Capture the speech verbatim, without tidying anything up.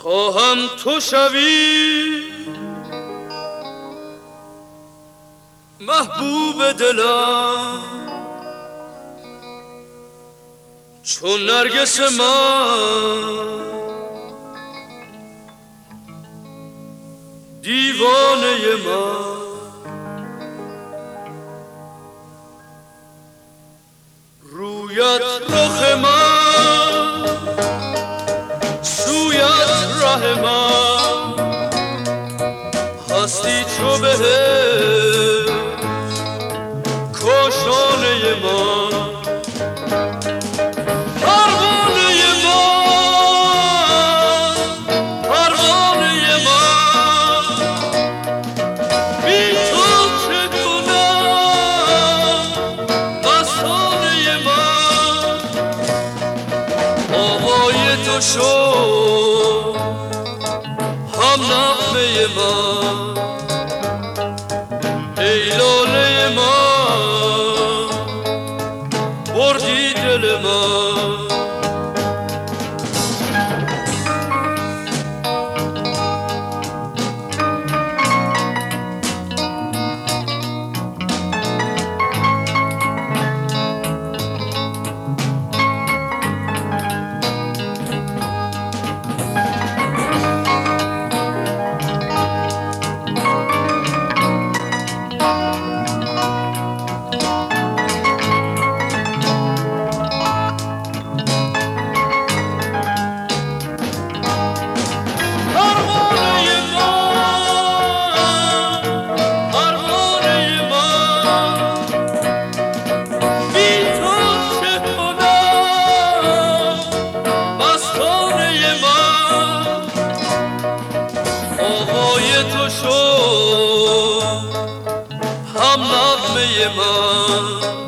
خواهم تو شوی محبوب دلم، چون نرگس من دیوانه من. رویت رخ من، سویت ره من، هستی چو بهشت کاشانه من. پروانه من، پروانه من، بی تو چه کنم مستانه من. آوای تو شد هم نغمه من، ای لاله من بردی دل من. تو شد هم نغمه من.